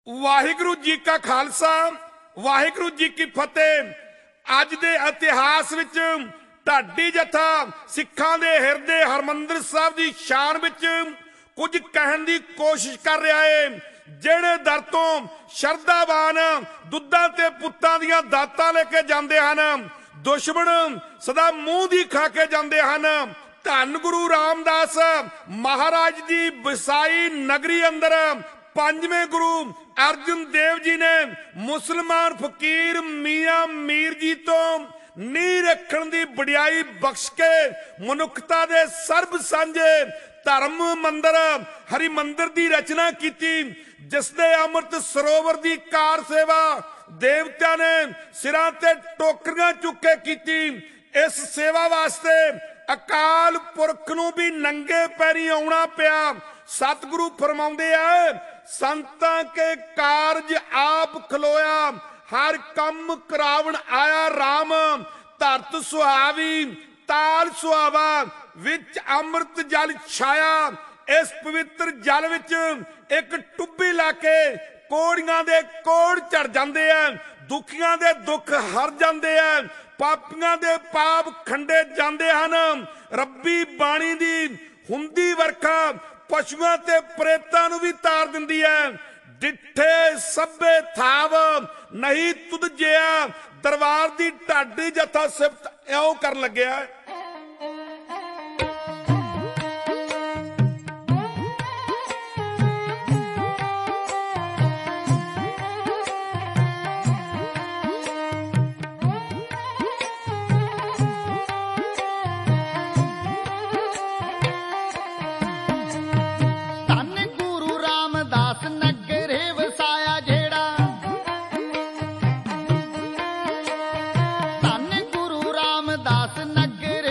वाहिगुरु जी का खालसा वाहिगुरु जी की फतेह। अज दे इतिहास विच ढाडी जथा सिखां दे हिरदे हरमंदिर साहब की शान विच कुछ कहण दी कोशिश कर रहा है। जेड़े दर तो शरधावान दुद्धां ते पुत्तां दियां दातां लेके जांदे हन, दुश्मन सदा मूंह दी खा के जांदे हन। धन गुरु रामदास महाराज जी विसाई नगरी अंदर पंजवें गुरु अर्जुन देव जी ने मुसलमान फकीर मियां मीर जी तो नींह रखण दी वडियाई बख्श के मनुखता दे सर्ब सांझे धर्म मंदिर हरिमंदिर दी रचना की, जिसदे अमृत सरोवर दी कार सेवा देवत्या ने सिरां ते टोकरियां चुके की। इस सेवा वास्ते अकाल पुरख नूं भी नंगे पैरी आउणा पिया। सतगुरु फरमाउंदे आ, संतां के कारज आप खलोया, हर कम करावण आया राम। धरत सुहावी ताल सुहावा, विच अमृत जल छाया। इस पवित्र जल विच एक टुब्बी ला के कोड़ियां दे कोड़ चढ़ जांदे आ, दुखियां दे दुख हर जांदे आ, पापियां दे पाप खंडे जांदे हन। रब्बी बाणी दी हुंदी वरखा पशुआं ते प्रेतां नूं भी तार दिंदी है। डिठे सभे थाव नहीं तुद जिया, दरबार दी ढाडी जथा सिफत इउं कर लग्या। नगर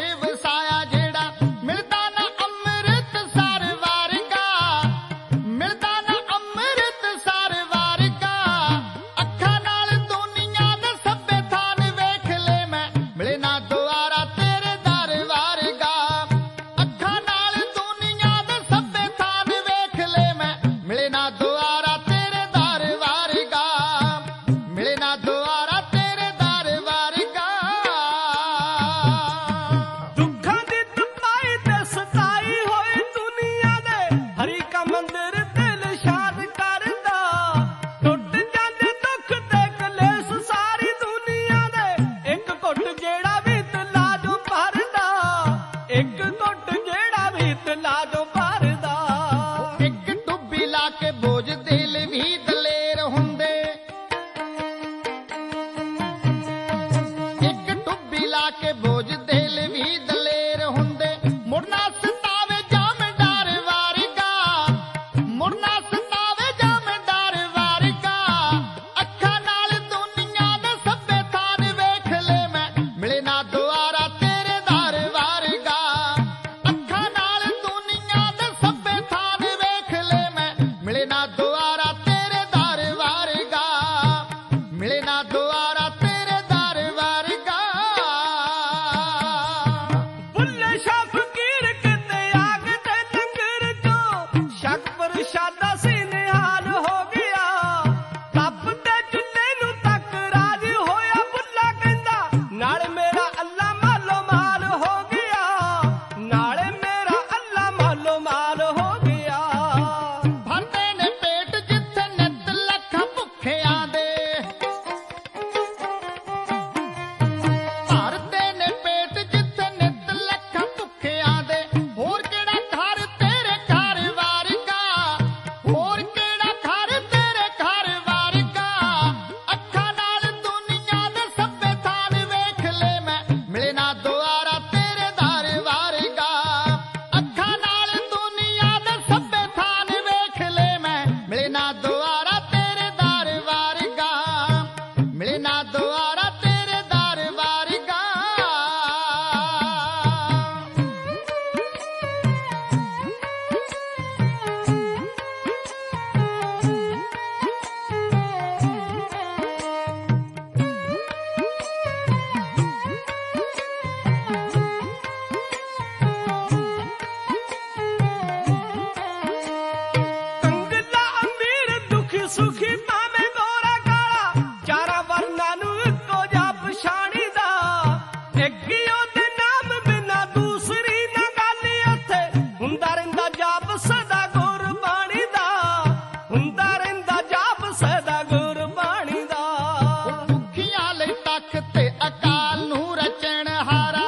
ਸੁਖੀ ਭਾਵੇਂ ਗੋਰਾ ਕਾਲਾ, ਚਾਰਾਂ ਵਰਨਾਂ ਨੂੰ ਇੱਕੋ ਜਿਹਾ ਪਛਾਣੀਦਾ। ਇੱਕ ਹੀ ਉਹਦੇ ਨਾਮ ਬਿਨਾਂ ਦੂਸਰੀ ਨਾ ਗੱਲ, ਇੱਥੇ ਹੁੰਦਾ ਰਹਿੰਦਾ ਜਾਪ ਸਦਾ ਗੁਰਬਾਣੀ ਦਾ, ਹੁੰਦਾ ਰਹਿੰਦਾ ਜਾਪ ਸਦਾ ਗੁਰਬਾਣੀ ਦਾ। ਦੁਖੀਆਂ ਲਈ ਤਖਤ ਅਕਾਲ ਨੂੰ ਰਚਣ ਹਾਰਾ,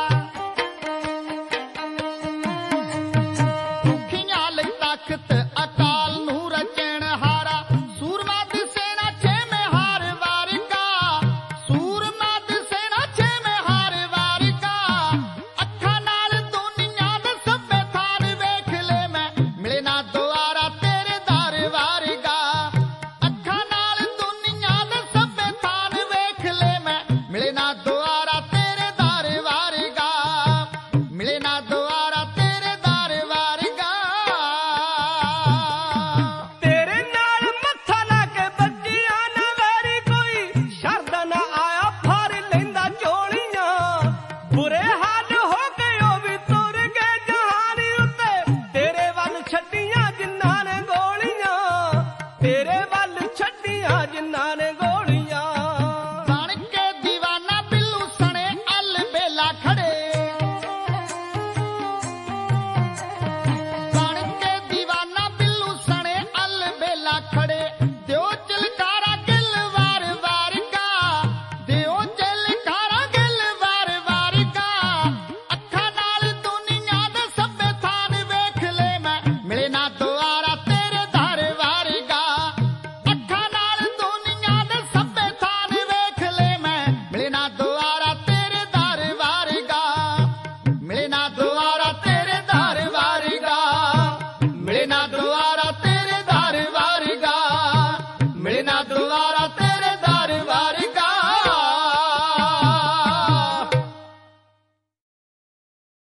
ਦੁਖੀਆਂ ਲਈ ਤਖਤ ਅਕਾਲ ਨੂੰ ਰਚਣ ਹਾਰਾ। ਸੂਰਮਾ ਦਿਸੇ ਨਾ ਛੇਵੇਂ ਹਾਰ ਵਾਰਿਕਾ, ਸੂਰਮਾ ਦਿਸੇ ਨਾ ਛੇਵੇਂ ਹਾਰ ਵਾਰਿਕਾ। ਅੱਖਾਂ ਨਾਲ ਦੁਨੀਆਂ ਦੇ ਸਭੇ ਥਾਨ ਵੇਖ ਲੈ ਮੈਂ, ਮਿਲੇ ਨਾ ਦੁਆਰਾ ਤੇਰੇ ਦਰ ਵਾਰਿਕਾ। ਅੱਖਾਂ ਨਾਲ ਦੁਨੀਆਂ ਦੇ ਸਭੇ ਥਾਨ ਵੇਖ ਲੈ ਮੈਂ, ਮਿਲੇ ਨਾ ਦੁਆਰਾ ਤੇਰੇ ਦਰ ਵਾਰਿਕਾ, ਮਿਲੇ ਨਾ ਦੁਆਰਾ ਤੇਰੇ ਦਰ ਵਾਰਿਕਾ। ਤੇਰੇ ਨਾਲ ਮੱਥਾ ਲਾ ਕੇ ਬੱਜੀਆਂ ਨਾ ਵੈਰੀ, ਕੋਈ ਸ਼ਰਦਾ ਨਾ ਆਇਆ ਫੜ ਲੈਂਦਾ ਝੋਲੀਆਂ। ਬੁਰੇ ਹਾਲ ਹੋ ਗਏ ਉਹ ਵੀ ਤੁਰ ਗਏ ਜਹਾਨੀ ਉੱਤੇ, ਤੇਰੇ ਵੱਲ ਛੱਡੀਆਂ ਜਿਨ੍ਹਾਂ ਨੇ ਗੋਲੀਆਂ, ਤੇਰੇ ਵੱਲ ਛੱਡੀਆਂ ਜਿਨ੍ਹਾਂ ਨੇ